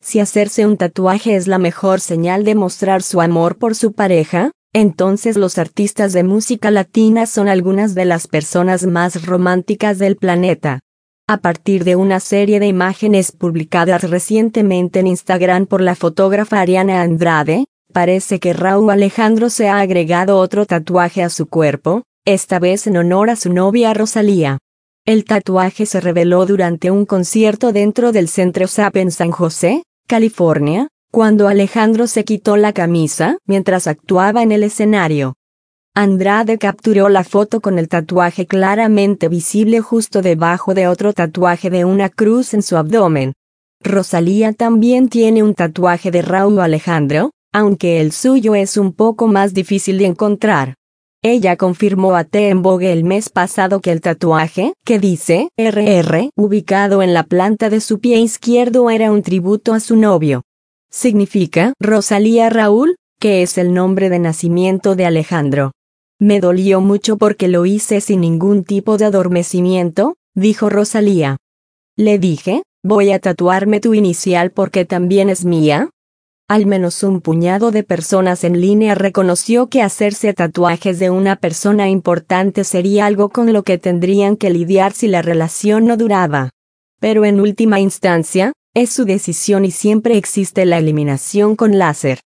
Si hacerse un tatuaje es la mejor señal de mostrar su amor por su pareja, entonces los artistas de música latina son algunas de las personas más románticas del planeta. A partir de una serie de imágenes publicadas recientemente en Instagram por la fotógrafa Ariana Andrade, parece que Rauw Alejandro se ha agregado otro tatuaje a su cuerpo, esta vez en honor a su novia Rosalía. El tatuaje se reveló durante un concierto dentro del Centro SAP en San José, California, cuando Alejandro se quitó la camisa mientras actuaba en el escenario. Andrade capturó la foto con el tatuaje claramente visible justo debajo de otro tatuaje de una cruz en su abdomen. Rosalía también tiene un tatuaje de Rauw Alejandro, aunque el suyo es un poco más difícil de encontrar. Ella confirmó a Teen Vogue el mes pasado que el tatuaje, que dice RR, ubicado en la planta de su pie izquierdo era un tributo a su novio. Significa Rosalía Raúl, que es el nombre de nacimiento de Alejandro. Me dolió mucho porque lo hice sin ningún tipo de adormecimiento, dijo Rosalía. Le dije, voy a tatuarme tu inicial porque también es mía. Al menos un puñado de personas en línea reconoció que hacerse tatuajes de una persona importante sería algo con lo que tendrían que lidiar si la relación no duraba. Pero en última instancia, es su decisión y siempre existe la eliminación con láser.